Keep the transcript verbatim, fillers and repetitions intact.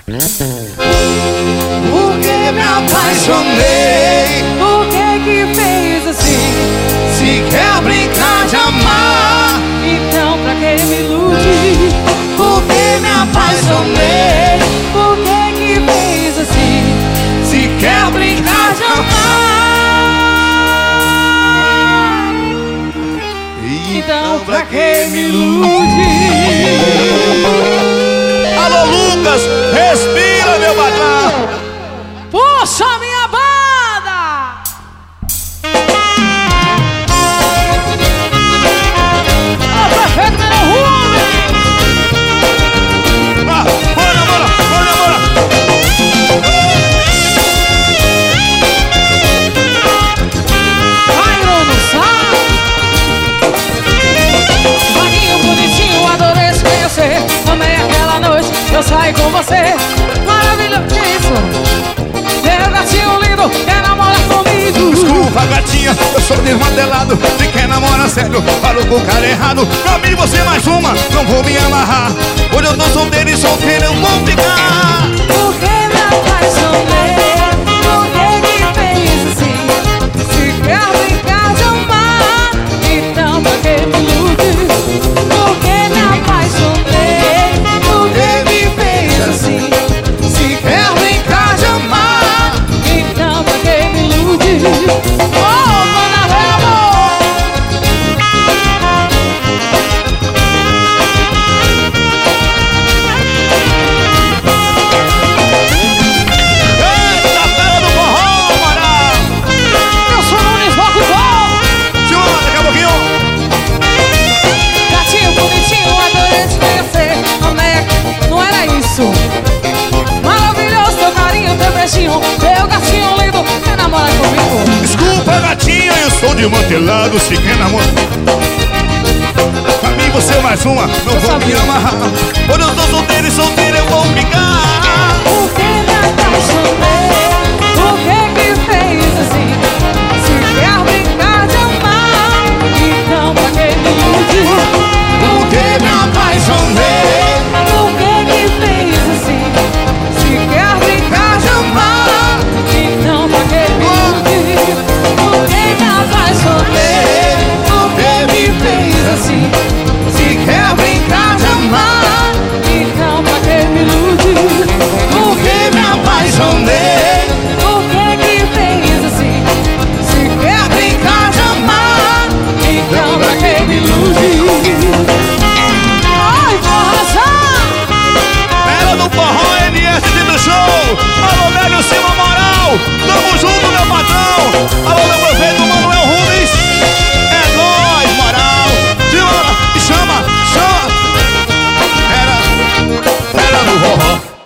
Porque me apaixonei. Por que que fez assim? Se quer brincar de amar, Então pra que me ilude? porque me apaixonei. Por que que fez assim? Se quer brincar de amar, Então pra que me ilude? Alô, Lucas, respira, meu badão. Puxa minha banda! Ô, prefeito Menor Rubem! Ah, bora, bora, bora, bora. Cairo no sal. Vaguinho bonitinho, adorei te conhecer. Amei aquela noite, eu saí com você. Maravilhoso isso. Meu gatinho lindo, quer namorar comigo? Desculpa, gatinha, eu sou desmantelado. Se quer namorar sério, falou com o cara errado. Pra mim você mais uma, não vou me amarrar. Hoje eu tô solteiro e solteiro eu vou ficar. Por que me apaixonei? Por que que fez assim? Se quer brincar de amar, então pra que me ilude? Por que me apaixonei? Por que me fez assim? Se quer brincar de amar, Então pra que me ilude? Oh, mana velha amor! eita, fera do forró, moral. Eu sou Nunes Bocuzão! Chama, daqui a pouquinho. Gatinho bonitinho, adorei te conhecer. Amei, não era isso. Maravilhoso teu carinho, teu beijinho. Meu gatinho lindo, quer namorar comigo? Desculpa, gatinha, eu sou desmantelado. Se quer namorar, pra mim você mais uma, não vou me sabia. amarrar. Hoje eu tô solteiro e solteiro eu vou ficar. Por que me apaixonei?